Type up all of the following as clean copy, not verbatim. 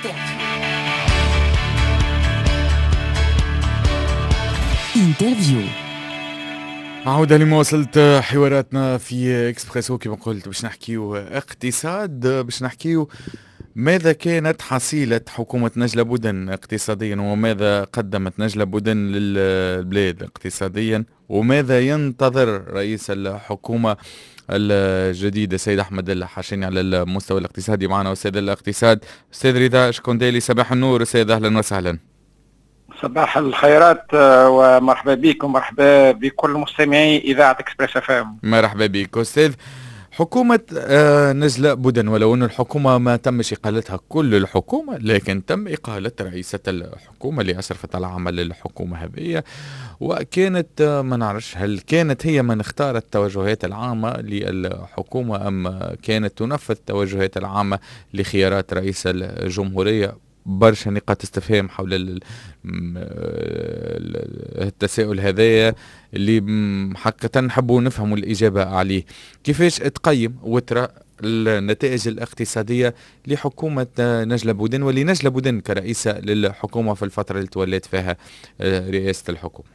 انترفيو. عودة لمواصلة حواراتنا في إكسبريسو. كما قلت باش نحكيو اقتصاد، باش نحكيو ماذا كانت حصيلة حكومة نجلة بودن اقتصاديا، وماذا قدمت نجلة بودن للبلاد اقتصاديا، وماذا ينتظر رئيس الحكومة الجديد السيد أحمد الحشاني على المستوى الاقتصادي. معنا أستاذ الاقتصاد أستاذ رضا شكوندالي. صباح النور أستاذ، أهلا وسهلا. صباح الخيرات ومرحبا بكم، مرحبا بكل مستمعي إذاعة إكسبريس FM. مرحبا بك أستاذ. حكومة نجلة بودن، ولو أن الحكومة ما تمش إقالتها كل الحكومة، لكن تم إقالة رئيسة الحكومة اللي أشرفت على عمل الحكومة هذه، وكانت ما نعرفش هل كانت هي من اختارت التوجهات العامة للحكومة أم كانت تنفذ التوجهات العامة لخيارات رئيس الجمهورية. برشا نقاط استفهام حول التساؤل هذايا اللي حقا نحبوا نفهموا الإجابة عليه. كيفاش تقيم وترى النتائج الاقتصادية لحكومة نجلة بودن ولنجلة بودن كرئيسة للحكومة في الفترة اللي توليت فيها رئاسة الحكومة؟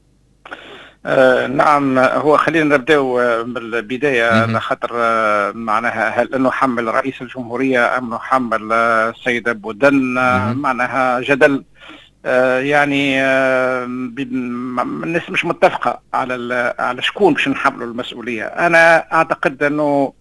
نعم، هو خلينا نبداو من البداية، على خاطر معناها هل انه حمل رئيس الجمهورية ام حمل السيدة بودن معناها جدل. يعني الناس مش متفقة على شكون باش نحملوا المسؤولية. انا اعتقد انه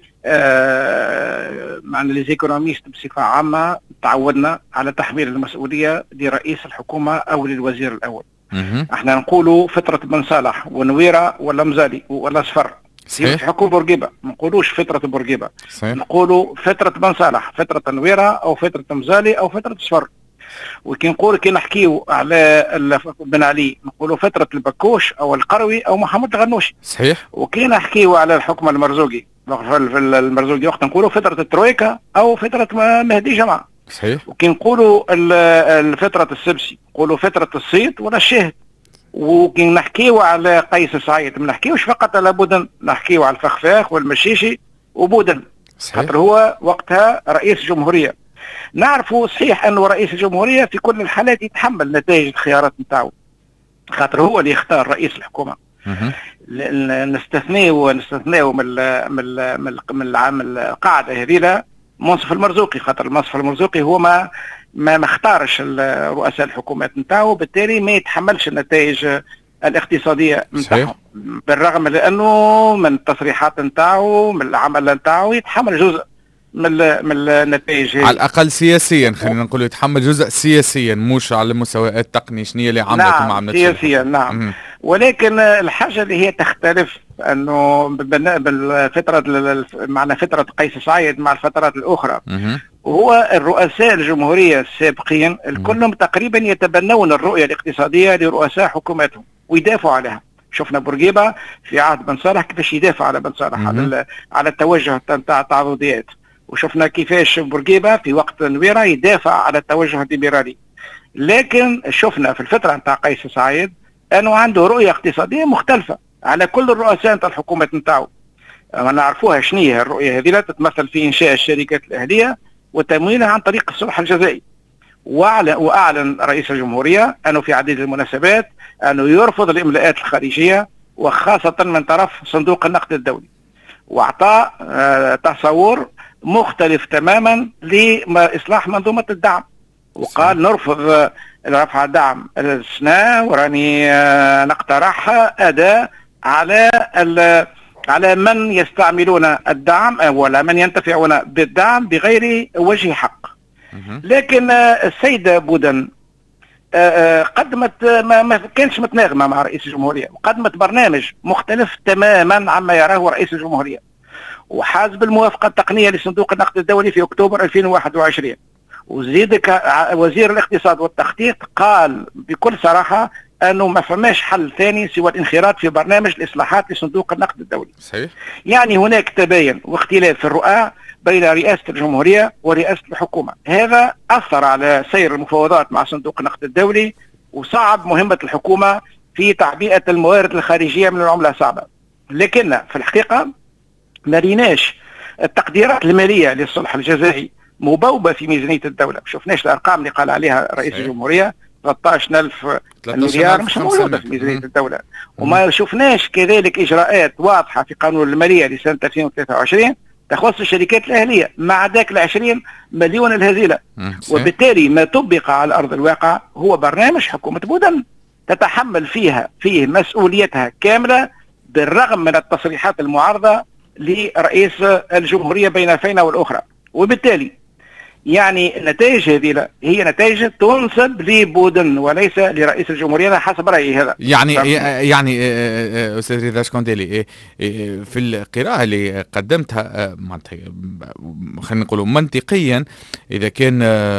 معنى ليزيكونوميست بصفة عامة تعودنا على تحميل المسؤولية لرئيس الحكومة او للوزير الاول. احنا نقولوا فترة بن صالح ونويرة ولا مزالي ولا صفر في حكم بورقيبة، ما نقولوش فترة بورقيبة، نقولوا فترة بن صالح، فترة نويرة او فترة مزالي او فترة صفر. وكي نقول كي نحكيو على بن علي نقولوا فترة البكوش او القروي او محمد الغنوشي. صحيح. وكي نحكيو على الحكم المرزوقي في المرزوقي وقت نقولوا فترة الترويكا او فترة مهدي جمعة. صحيح. وكي نقولوا فترة السبسي نقولوا فترة الصيد ولا الشهد. وكي نحكيو على قيس سعيد ما نحكيوش فقط على بودن، نحكيو على الفخفاخ والمشيشي وبودن، خاطر هو وقتها رئيس جمهورية. نعرفوا صحيح انه رئيس الجمهورية في كل الحالات يتحمل نتائج الخيارات نتاعو، خاطر هو اللي يختار رئيس الحكومة. نستثنيو من القاعدة هذه منصف المرزوقي، خاطر المنصف المرزوقي هو ما اختارش رؤساء الحكومات نتاعو، بالتالي ما يتحملش النتائج الاقتصادية نتاعهم، بالرغم لانه من التصريحات نتاعو من العمل نتاعو يتحمل جزء من النتائج على الاقل سياسيا. خلينا نقول يتحمل جزء سياسيا، مش على المستوى التقني شنو اللي عملته مع عملته سياسيا. نعم. ولكن الحاجه اللي هي تختلف انه بالفتره معنا فتره قيس سعيد مع الفترات الاخرى، وهو الرؤساء الجمهوريه السابقين الكلهم تقريبا يتبنون الرؤيه الاقتصاديه لرؤساء حكوماتهم ويدافعوا عليها. شفنا بورقيبه في عهد بن صالح كيفاش يدافع على بن صالح على التوجه نتاع التعويضيات، وشفنا كيفاش بورقيبه في وقت نويرة يدافع على التوجه الليبرالي. لكن شفنا في الفتره نتاع قيس سعيد انه عنده رؤيه اقتصاديه مختلفه على كل الرؤساء نتاع الحكومات نتاعو. نعرفوها شنو هي الرؤيه هذه، لا تتمثل في انشاء الشركات الاهليه وتمويلها عن طريق الصلح الجزائي. واعلن رئيس الجمهوريه انه في عديد المناسبات انه يرفض الاملاءات الخارجيه وخاصه من طرف صندوق النقد الدولي، واعطى تصور مختلف تماما لاصلاح منظومه الدعم، وقال نرفض رفع دعم السنة وراني نقترح أداة على من يستعملون الدعم ولا من ينتفعون بالدعم بغير وجه حق. لكن السيدة بودن قدمت ما كانش متناغمة مع رئيس الجمهورية، وقدمت برنامج مختلف تماما عما يراه رئيس الجمهورية، وحاز بالموافقة التقنية لصندوق النقد الدولي في أكتوبر 2021. وزيد وزير الاقتصاد والتخطيط قال بكل صراحة أنه ما فماش حل ثاني سوى الانخراط في برنامج الإصلاحات لصندوق النقد الدولي. صحيح. يعني هناك تباين واختلاف في الرؤى بين رئاسة الجمهورية ورئاسة الحكومة. هذا أثر على سير المفاوضات مع صندوق النقد الدولي وصعب مهمة الحكومة في تعبئة الموارد الخارجية من العملة الصعبة. لكن في الحقيقة ما ريناش التقديرات المالية للصلح الجزائي مبوبة في ميزانية الدولة. ما شفناش الأرقام اللي قال عليها رئيس الجمهورية 13,000 مليار مش موجودة في ميزانية الدولة. وما شفناش كذلك إجراءات واضحة في قانون المالية لسنة 2023 تخص الشركات الأهلية مع ذاك 20 مليون الهزيلة. وبالتالي ما طبق على أرض الواقع هو برنامج حكومة بودن تتحمل فيه مسؤوليتها كاملة بالرغم من التصريحات المعارضة لرئيس الجمهورية بين فينة والأخرى. وبالتالي يعني النتائج هذه هي نتائج تنسب لبودن وليس لرئيس الجمهورية حسب رأيي هذا. يعني أستاذ رضا شكونديلي في القراءة اللي قدمتها خلينا نقول منطقيا إذا كان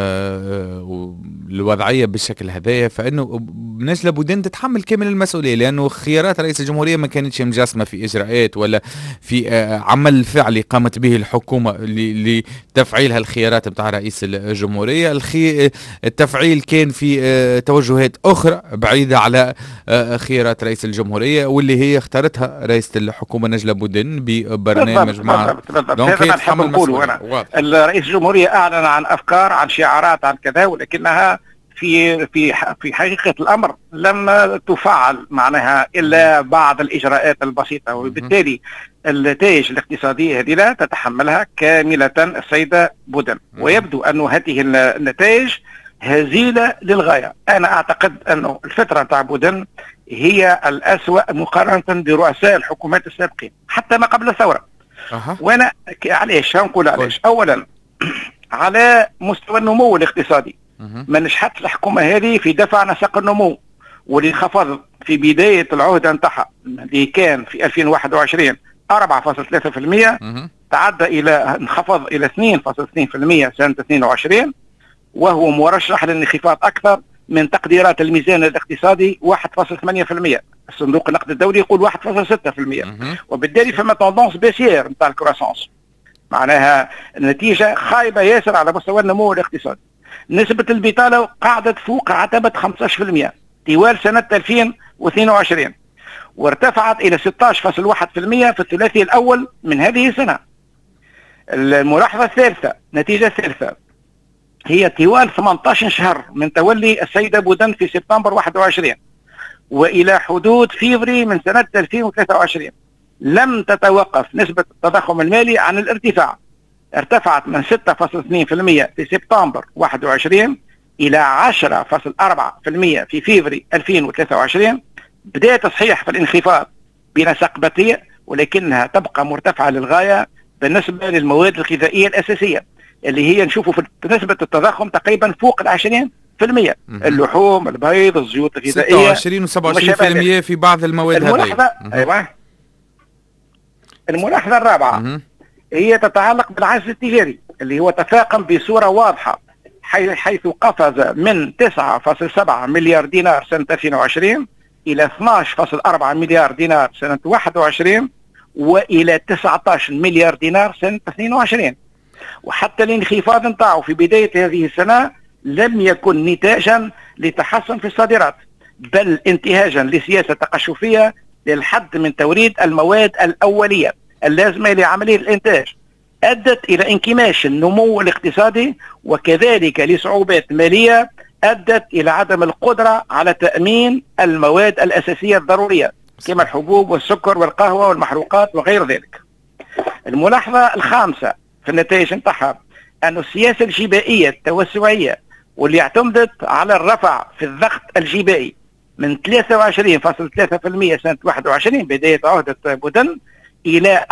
الوضعية بالشكل هذايا فإنه نجلة بودن تتحمل كامل المسؤولية، لأنه خيارات رئيس الجمهورية ما كانتش مجسمة في إجراءات ولا في عمل فعلي قامت به الحكومة لتفعيل هالخيارات بتاع رئيس الجمهورية. التفعيل كان في توجهات أخرى بعيدة على خيارات رئيس الجمهورية واللي هي اختارتها رئيسة الحكومة نجلة بودن ببرنامج مع الرئيس الجمهورية أعلن عن أفكار عن شعارات عن كذا، ولكنها في حقيقة الأمر لم تفعل معناها إلا بعض الإجراءات البسيطة. وبالتالي النتائج الاقتصادية هذه لا تتحملها كاملة السيدة بودن. ويبدو أن هذه النتائج هزيلة للغاية. أنا أعتقد أن الفترة تاع بودن هي الأسوأ مقارنة برؤساء الحكومات السابقين حتى ما قبل الثورة. وأنا علاش هنقول علاش؟ أولا على مستوى النمو الاقتصادي ما نجحتش الحكومة هذه في دفع نسق النمو واللي انخفض في بداية العهدة نتاعها اللي كان في 2021 4.3% تعدى إلى انخفض إلى 2.2% سنة 22 وهو مرشح للانخفاض أكثر من تقديرات الميزان الاقتصادي 1.8%. الصندوق النقد الدولي يقول 1.6%. وبالتالي فما توندونس بيسير نتاع الكروسانس، معناها النتيجة خايبة ياسر على مستوى النمو الاقتصادي. نسبة البطالة قاعدة فوق عتبة 15% طوال سنة 2022 وارتفعت إلى 16.1% في الثلاثي الأول من هذه السنة. الملاحظة الثالثة، نتيجة الثالثة هي طوال 18 شهر من تولي السيدة بودن في سبتمبر 21 وإلى حدود فيفري من سنة 2023 لم تتوقف نسبة التضخم المالي عن الارتفاع. ارتفعت من 6.2% في سبتمبر 21 إلى 10.4% في فيفري 2023. بدأ تصحيح في الانخفاض بنسق بطيء ودكنها تبقى مرتفعة للغاية بالنسبة للمواد الغذائية الأساسية اللي هي نشوفوا في نسبة التضخم تقريبا فوق 20%. اللحوم، البيض، الزيوت الغذائية 26 و27% في بعض المواد هذه. أيوة. الملاحظة الرابعة هي تتعلق بالعجز التجاري اللي هو تفاقم بصورة واضحة حيث قفز من 9.7 مليار دينار سنة 2020 إلى 12.4 مليار دينار سنة 21 وإلى 19 مليار دينار سنة 22. وحتى الانخفاض نتاعو في بداية هذه السنة لم يكن نتاجا لتحسن في الصادرات بل انتهاجا لسياسة تقشفية للحد من توريد المواد الأولية اللازمة لعملية الإنتاج أدت إلى انكماش النمو الاقتصادي وكذلك لصعوبات مالية أدت إلى عدم القدرة على تأمين المواد الأساسية الضرورية كما الحبوب والسكر والقهوة والمحروقات وغير ذلك. الملاحظة الخامسة في النتائج نتاعها أن السياسة الجبائية التوسعية واللي اعتمدت على الرفع في الضغط الجبائي من 23.3% سنة 21 بداية عهدة بودن إلى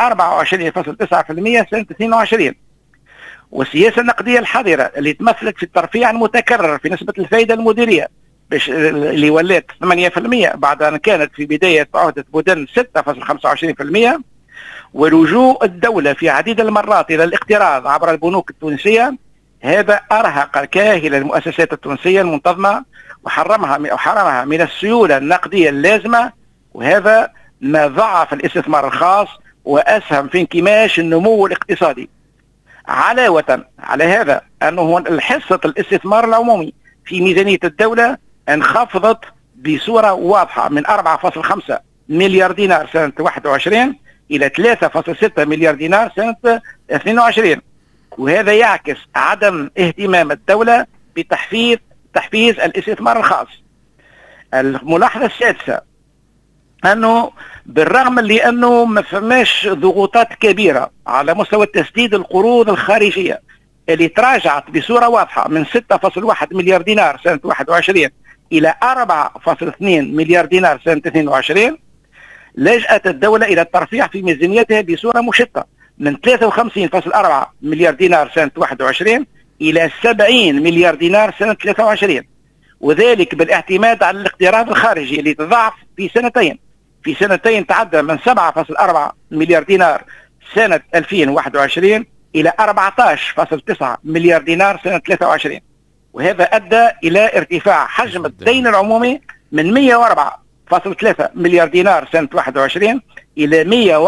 24.9% سنة 22. والسياسة النقدية الحذرة اللي تمثلت في الترفيع المتكرر في نسبة الفائدة المديرية اللي ولات 8% بعد أن كانت في بداية عهدة بودن 6.25%. ولجوء الدولة في عديد المرات إلى الاقتراض عبر البنوك التونسية هذا أرهق كاهل المؤسسات التونسية المنتظمة وحرمها من السيولة النقدية اللازمة، وهذا ما ضعف الاستثمار الخاص وأسهم في انكماش النمو الاقتصادي. علاوة على هذا أنه حصة الاستثمار العمومي في ميزانية الدولة انخفضت بصورة واضحة من 4.5 مليار دينار سنة 21 إلى 3.6 مليار دينار سنة 22. وهذا يعكس عدم اهتمام الدولة بتحفيز الاستثمار الخاص. الملاحظة السادسة أنه بالرغم لأنه ما فماش ضغوطات كبيرة على مستوى تسديد القروض الخارجية اللي تراجعت بصورة واضحة من 6.1 مليار دينار سنة 21 إلى 4.2 مليار دينار سنة 22، لجأت الدولة إلى الترفيع في ميزانيتها بصورة مشتة من 53.4 مليار دينار سنة 21 إلى 70 مليار دينار سنة 23، وذلك بالاعتماد على الاقتراض الخارجي اللي تضاعف في سنتين تعدى من 7.4 مليار دينار سنة 2021 إلى 14.9 مليار دينار سنة 23، وهذا أدى إلى ارتفاع حجم الدين العمومي من 104.3 مليار دينار سنة 21 إلى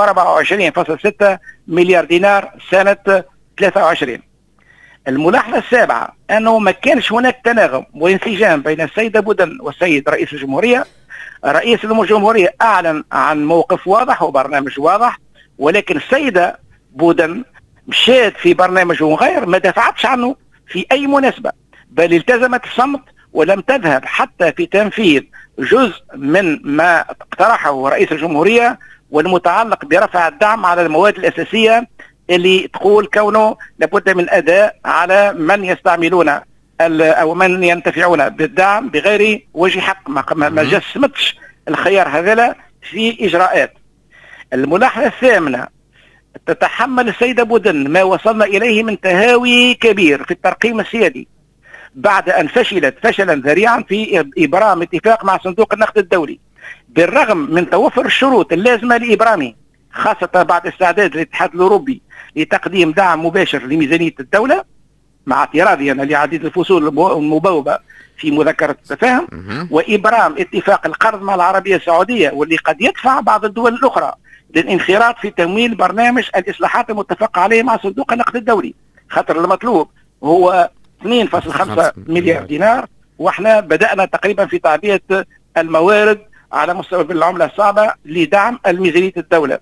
124.6 مليار دينار سنة 23. الملاحظة السابعة أنه ما كانش هناك تناغم وانسجام بين السيدة بودن والسيد رئيس الجمهورية. رئيس الجمهورية أعلن عن موقف واضح وبرنامج واضح، ولكن السيدة بودن مشات في برنامج غير ما دفعتش عنه في أي مناسبة، بل التزمت الصمت ولم تذهب حتى في تنفيذ جزء من ما اقترحه رئيس الجمهورية والمتعلق برفع الدعم على المواد الأساسية اللي تقول كونه لابد من أداء على من يستعملون أو من ينتفعون بالدعم بغير وجه حق. ما جسمتش الخيار هذا في إجراءات. الملاحظة الثامنة، تتحمل السيدة بودن ما وصلنا إليه من تهاوي كبير في الترقيم السيادي بعد أن فشلت فشلا ذريعا في إبرام اتفاق مع صندوق النقد الدولي، بالرغم من توفر الشروط اللازمة لإبرامه، خاصة بعد استعداد الاتحاد الأوروبي لتقديم دعم مباشر لميزانية الدولة مع اعتراضي أنا لعديد الفصول المبوبة في مذكرة التفاهم، وإبرام اتفاق القرض مع العربية السعودية واللي قد يدفع بعض الدول الأخرى للانخراط في تمويل برنامج الإصلاحات المتفق عليه مع صندوق النقد الدولي، خاطر المطلوب هو 2.5 مليار دينار، واحنا بدأنا تقريبا في تعبئة الموارد على مستوى بالعملة الصعبة لدعم الميزانية الدولة.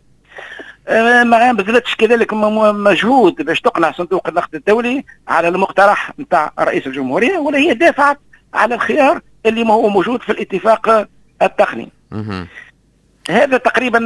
ما بذلتش كذلك مجهود باش تقنع صندوق النقد الدولي على المقترح نتاع رئيس الجمهورية، ولا هي دافعت على الخيار اللي ما هو موجود في الاتفاق التقني. هذا تقريبا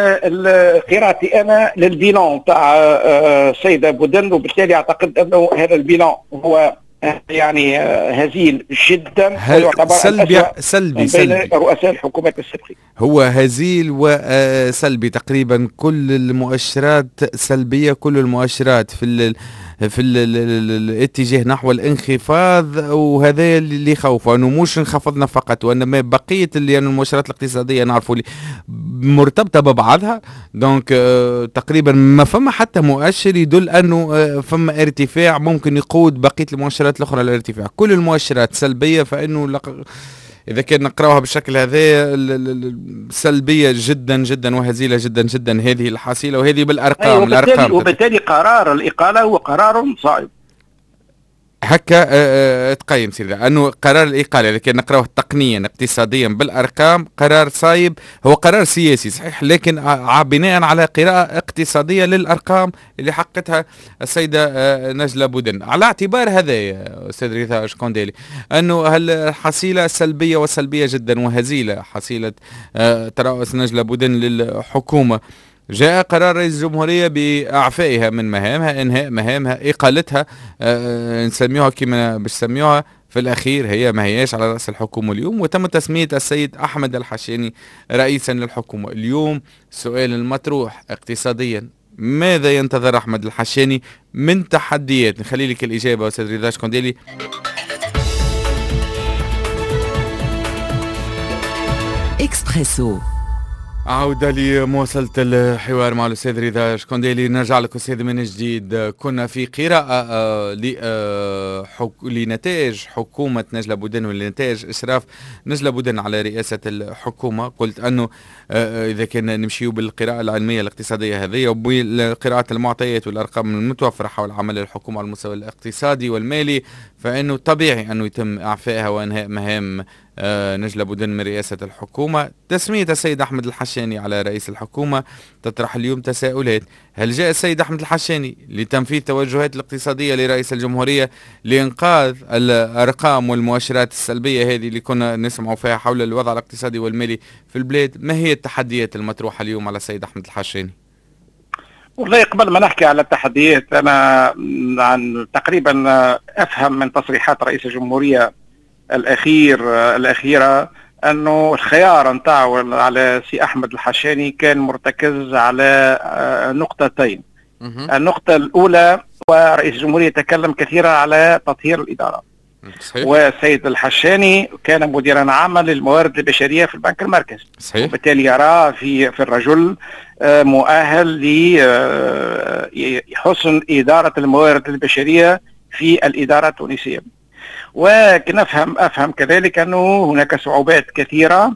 قراءتي انا للبيلان تاع السيده بودن، وبالتالي اعتقد انه هذا البيلان هو يعني هزيل جدا ويعتبر سلبي بين رؤساء الحكومات السابقين. هو هزيل وسلبي تقريبا، كل المؤشرات سلبية، كل المؤشرات في الاتجاه نحو الانخفاض، وهذا اللي يخوف انه مش انخفضنا فقط وانما بقيه اللي يعني المؤشرات الاقتصاديه نعرفوا اللي مرتبطه ببعضها. دونك تقريبا ما فما حتى مؤشر يدل انه فما ارتفاع ممكن يقود بقيه المؤشرات الاخرى للارتفاع. كل المؤشرات سلبيه، فانه إذا كان نقراوها بالشكل هذا سلبية جدا جدا وهزيلة جدا جدا هذه الحصيلة، وهذه بالأرقام. وبالتالي قرار الإقالة هو قرار صائب. هكا تقيم سيدي انه قرار الاقاله اذا كان نقراوه تقنيا اقتصاديا بالارقام قرار صايب، هو قرار سياسي صحيح، لكن بناء على قراءه اقتصاديه للارقام اللي حققتها السيده نجلة بودن. على اعتبار هذا يا استاذ ريثا شكونديلي انه الحصيله سلبيه وسلبيه جدا وهزيله، حصيله ترأس نجلة بودن للحكومه، جاء قرار رئيس الجمهورية بإعفائها من مهامها، إنهاء مهامها، إقالتها، نسميوها كما باش نسميوها في الأخير، هي ما هياش على رأس الحكومة اليوم، وتم تسمية السيد أحمد الحشاني رئيسا للحكومة. اليوم السؤال المطروح اقتصاديا، ماذا ينتظر أحمد الحشاني من تحديات؟ نخلي لك الإجابة أستاذ رضا شكونديلي. إكسبريسو. عودة لمواصلة الحوار مع الأستاذ رضا شكونديلي. نرجع لك أستاذ من جديد. كنا في قراءة لنتائج حكومة نجلة بودن ولنتائج إشراف نجلة بودن على رئاسة الحكومة. قلت أنه إذا كان نمشيو بالقراءة العلمية الاقتصادية هذه وبالقراءة المعطيات والأرقام المتوفرة حول عمل الحكومة على المستوى الاقتصادي والمالي، فإنه طبيعي أنه يتم إعفائها وإنهاء مهام نجلة بودن من رئاسة الحكومة. تسمية السيد أحمد الحشاني على رئيس الحكومة تطرح اليوم تساؤلات. هل جاء السيد أحمد الحشاني لتنفيذ توجهات الاقتصادية لرئيس الجمهورية لإنقاذ الأرقام والمؤشرات السلبية هذه اللي كنا نسمعوا فيها حول الوضع الاقتصادي والمالي في البلاد؟ ما هي التحديات المطروحة اليوم على السيد أحمد الحشاني؟ والله قبل ما نحكي على التحديات، أنا عن تقريبا أفهم من تصريحات رئيس الجمهورية الأخيرة أنه الخيار نتاعو على سي أحمد الحشاني كان مرتكز على نقطتين. النقطة الأولى، ورئيس الجمهورية تكلم كثيرا على تطهير الإدارة. صحيح. والسيد الحشاني كان مديرا عاما للموارد البشرية في البنك المركزي. صحيح. وبالتالي يرى في الرجل مؤهل لحسن إدارة الموارد البشرية في الإدارة التونسية. ولكن أفهم كذلك أنه هناك صعوبات كثيرة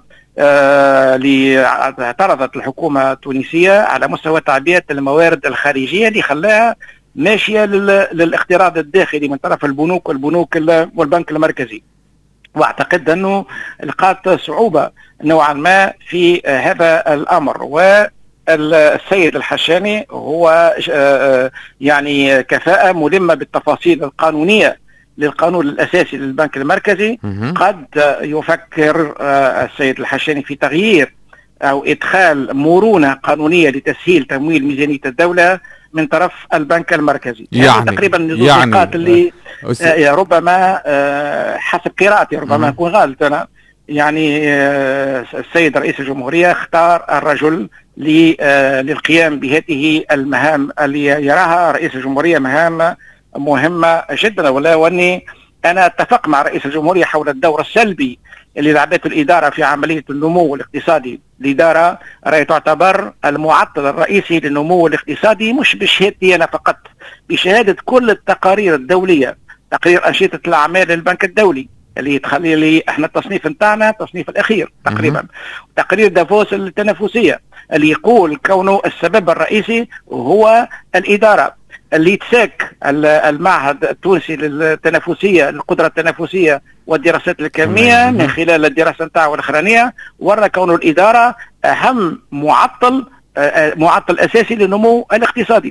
اعترضت الحكومة التونسية على مستوى تعبئة الموارد الخارجية اللي خلاها ماشية للاقتراض الداخلي من طرف البنوك والبنك المركزي. واعتقد أنه لقات صعوبة نوعا ما في هذا الأمر. والسيد الحشاني هو يعني كفاءة ملمة بالتفاصيل القانونية للقانون الأساسي للبنك المركزي. قد يفكر السيد الحشاني في تغيير أو إدخال مرونة قانونية لتسهيل تمويل ميزانية الدولة من طرف البنك المركزي. يعني تقريبا النقاط اللي ربما حسب قراءتي ربما أكون غلط أنا، يعني السيد رئيس الجمهورية اختار الرجل للقيام بهذه المهام اللي يراها رئيس الجمهورية مهام مهمة جدا. واني انا اتفق مع رئيس الجمهورية حول الدور السلبي اللي لعبته الإدارة في عملية النمو الاقتصادي. الإدارة راهي تعتبر المعطل الرئيسي للنمو الاقتصادي، مش بشهادتي أنا فقط، بشهادة كل التقارير الدولية. تقرير أنشطة الأعمال للبنك الدولي اللي تخلي لي احنا التصنيف نتاعنا التصنيف الأخير تقريبا، تقرير دافوس التنافسية اللي يقول كونه السبب الرئيسي هو الإدارة. اللي تساك المعهد التونسي للتنافسية القدرة التنافسية والدراسات الكمية من خلال الدراسة نتاعو الأخرانية ورى كون الإدارة أهم معطل أساسي للنمو الاقتصادي.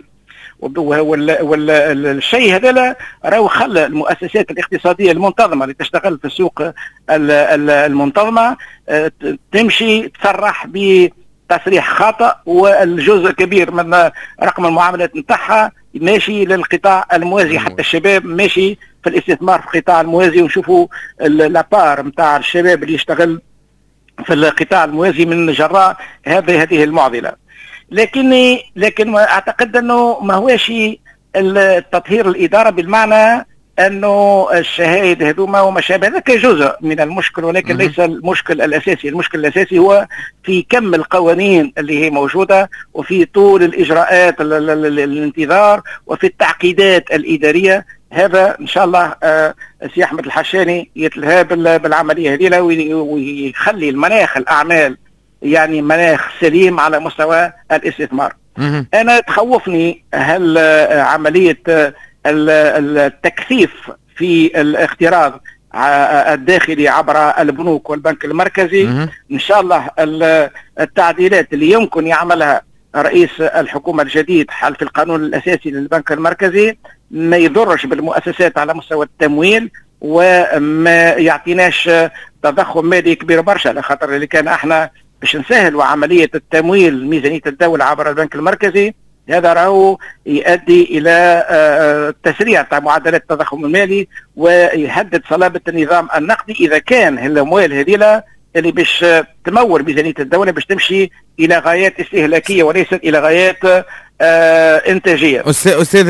والشيء هذا راهو خلى المؤسسات الاقتصادية المنتظمة اللي تشتغل في السوق المنتظمة تمشي تصرح بتصريح خاطئ، والجزء كبير من رقم المعاملات نتاعها ماشي للقطاع الموازي. حتى الشباب ماشي في الاستثمار في القطاع الموازي، ونشوفوا لابار نتاع الشباب اللي يشتغل في القطاع الموازي من جراء هذه المعضلة. لكن اعتقد انه ما هوش التطهير الإدارة بالمعنى انه الشهايد هذوما وما شابه ذلك جزء من المشكل، ولكن ليس المشكل الاساسي. المشكل الاساسي هو في كم القوانين اللي هي موجوده، وفي طول الاجراءات الانتظار، وفي التعقيدات الاداريه. هذا ان شاء الله سي احمد الحشاني يتلهى بالعمليه هذه ويخلي المناخ الاعمال يعني مناخ سليم على مستوى الاستثمار. انا تخوفني هل عمليه التكثيف في الاقتراض الداخلي عبر البنوك والبنك المركزي. إن شاء الله التعديلات اللي يمكن يعملها رئيس الحكومة الجديد حال في القانون الأساسي للبنك المركزي ما يضرش بالمؤسسات على مستوى التمويل، وما يعطيناش تضخم مالي كبير برشا، لخاطر اللي كان احنا باش نسهلوا عملية التمويل ميزانية الدولة عبر البنك المركزي هذا راهو يؤدي الى تسريع تاع معدلات التضخم المالي ويهدد صلابه النظام النقدي اذا كان الاموال هذه اللي باش تمول ميزانيه الدوله باش تمشي الى غايات استهلاكيه وليست الى غايات انتاجيه. استاذ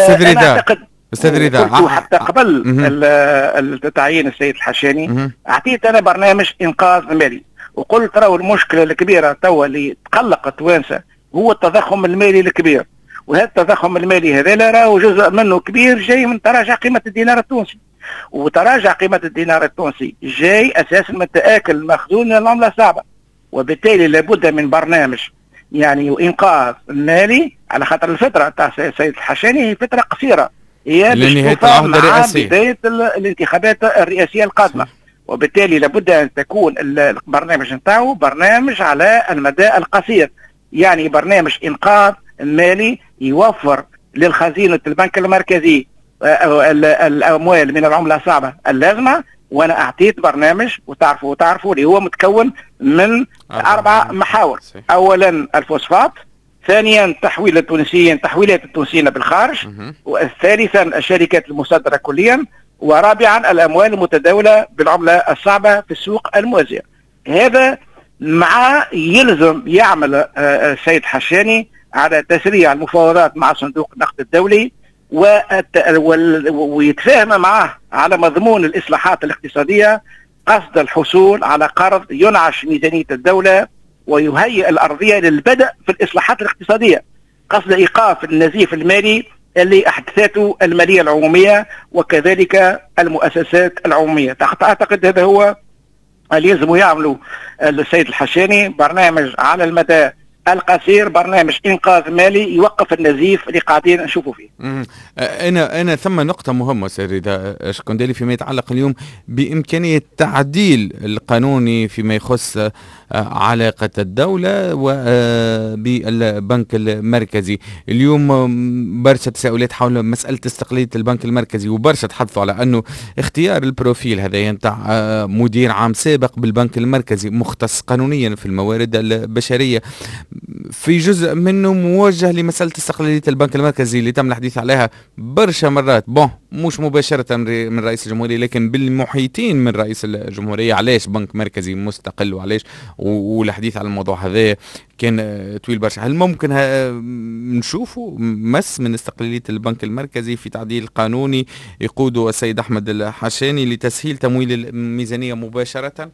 رضا حتى قبل تعيين السيد الحشاني اعطيت انا برنامج انقاذ مالي وقلت راهو المشكله الكبيره توا اللي تقلق التوانسه هو التضخم المالي الكبير، وهذا التضخم المالي هذا راهو جزء منه كبير جاي من تراجع قيمة الدينار التونسي، وتراجع قيمة الدينار التونسي جاي أساسا من تآكل مخزون العملة الصعبة، وبالتالي لابد من برنامج يعني وإنقاذ مالي على خاطر الفترة تاع السيد الحشاني هي فترة قصيرة هي لنهاية العهد الرئاسي بداية الانتخابات الرئاسية القادمة، وبالتالي لابد ان تكون البرنامج نتاعو برنامج على المدى القصير، يعني برنامج انقاذ مالي يوفر للخزينة البنك المركزي الاموال من العملة الصعبة اللازمة. وانا اعطيت برنامج وتعرفوا اللي هو متكون من 4 محاور. اولا الفوسفات، ثانيا تحويلات التونسيين بالخارج، وثالثا الشركات المصدرة كليا، ورابعا الاموال المتداولة بالعملة الصعبة في السوق الموازية. هذا مع يلزم يعمل السيد حشاني على تسريع المفاوضات مع صندوق النقد الدولي ويتفاهم معه على مضمون الإصلاحات الاقتصادية قصد الحصول على قرض ينعش ميزانية الدولة ويهيئ الأرضية للبدء في الإصلاحات الاقتصادية قصد إيقاف النزيف المالي اللي أحدثته المالية العمومية وكذلك المؤسسات العمومية. أعتقد هذا هو اللي يلزم يعملوا السيد الحشاني، برنامج على المدى القصير، برنامج انقاذ مالي يوقف النزيف اللي قاعدين نشوفوا فيه. انا ثم نقطه مهمه سيد رضا شكوندالي فيما يتعلق اليوم بامكانيه تعديل القانوني فيما يخص علاقه الدوله وبالبنك المركزي. اليوم برشا تساؤلات حول مساله استقلاليه البنك المركزي، وبرشا تحدثوا على انه اختيار البروفيل هذا نتاع مدير عام سابق بالبنك المركزي مختص قانونيا في الموارد البشريه، في جزء منه موجه لمسألة استقلالية البنك المركزي اللي تم الحديث عليها برشا مرات، مش مباشرة من رئيس الجمهورية لكن بالمحيطين من رئيس الجمهورية. علاش بنك مركزي مستقل وعلاش، والحديث على الموضوع هذا كان طويل برشا. هل ممكن نشوفوا مس من استقلالية البنك المركزي في تعديل قانوني يقوده السيد أحمد الحشاني لتسهيل تمويل الميزانية مباشرة؟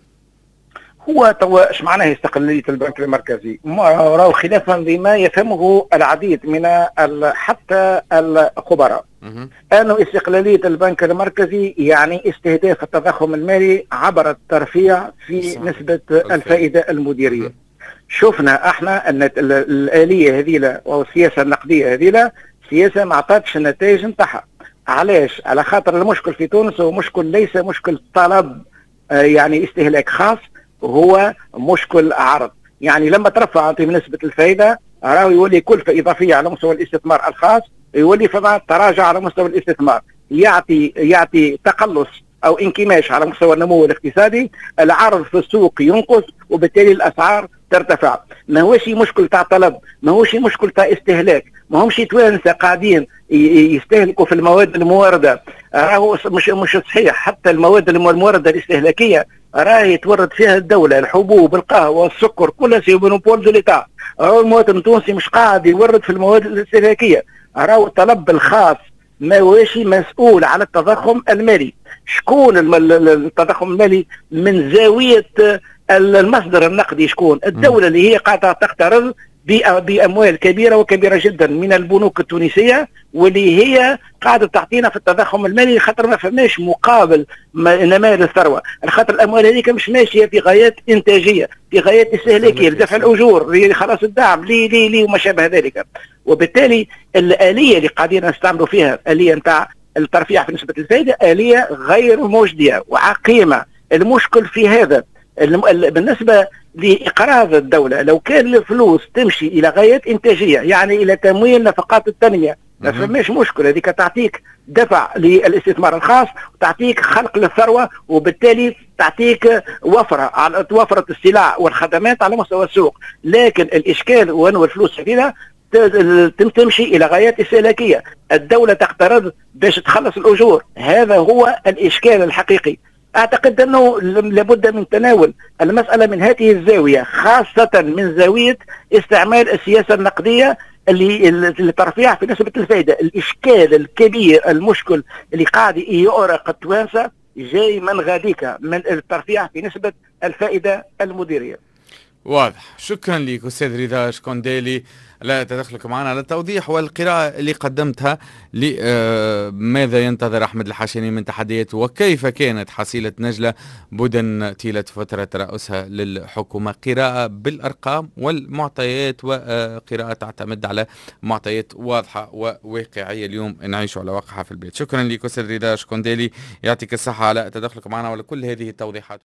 هو توا ايش معناه استقلاليه البنك المركزي؟ راهو خلافا لما يفهمه العديد من حتى الخبراء انه استقلاليه البنك المركزي يعني استهداف التضخم المالي عبر الترفيع في نسبه الفائده المديريه. شفنا احنا ان الاليه هذه والسياسه النقديه هذه سياسه ما عطاتش النتائج نتاعها. علاش؟ على خاطر المشكل في تونس هو مشكل ليس مشكل طلب يعني استهلاك خاص، هو مشكل عرض. يعني لما ترفع انت من نسبه الفائده راهو يولي كلفه اضافيه على مستوى الاستثمار الخاص، يولي فما تراجع على مستوى الاستثمار، يعطي تقلص او انكماش على مستوى النمو الاقتصادي، العرض في السوق ينقص وبالتالي الاسعار ترتفع. ما هوش مشكل تاع طلب، ما هوش مشكل تاع استهلاك، ما همش توانسه قاعدين يستهلكوا في المواد الموارده. راهو مش صحيح، حتى المواد الموارده الاستهلاكيه راهي تورد فيها الدوله، الحبوب، القهوه، السكر، كلها سي مونوبول دو ليتا. راهو المواطن التونسي مش قاعد يورد في المواد الاستهلاكيه، راهو الطلب الخاص ما هوش مسؤول على التضخم المالي. شكون التضخم المالي من زاويه المصدر النقدي؟ شكون؟ الدوله اللي هي قاعده تقترض باموال كبيره وكبيره جدا من البنوك التونسيه، واللي هي قاعده تعطينا في التضخم المالي خاطر ما فماش مقابل نماء الثروه، خاطر الاموال هذيك مش ماشيه في غايات انتاجيه، في غايات استهلاكيه لدفع الاجور، لخلاص الدعم، لي وما شابه ذلك. وبالتالي الاليه اللي قاعدين نستعملوا فيها الاليه نتاع الترفيع في نسبه الفائده اليه غير مجديه وعقيمه. المشكل في هذا بالنسبه لإقراض الدولة، لو كان الفلوس تمشي إلى غايات إنتاجية يعني إلى تمويل نفقات التنمية ما فماش مشكلة، هذيك تعطيك دفع للاستثمار الخاص وتعطيك خلق للثروة، وبالتالي تعطيك وفرة السلع والخدمات على مستوى السوق. لكن الإشكال وأنه الفلوس هذه تمشي إلى غايات استهلاكية، الدولة تقترض باش تخلص الأجور، هذا هو الإشكال الحقيقي. أعتقد أنه لابد من تناول المسألة من هذه الزاوية، خاصة من زاوية استعمال السياسة النقدية للترفيع في نسبة الفائدة. الإشكال الكبير، المشكل اللي قاعد يؤرق التوانسة جاي من غاديك، من الترفيع في نسبة الفائدة المديرية. واضح. شكرا لك أستاذ رضا شكونديلي على تدخلك معنا على التوضيح والقراءة اللي قدمتها لماذا ينتظر أحمد الحاشني من تحديات وكيف كانت حصيلة نجلة بدن طيلة فترة ترأسها للحكومة. قراءة بالأرقام والمعطيات وقراءة تعتمد على معطيات واضحة وواقعية اليوم نعيش على واقعها في البيت. شكرا لك أستاذ رضا شكونديلي، يعطيك الصحة على تدخلك معنا وعلى كل هذه التوضيحات.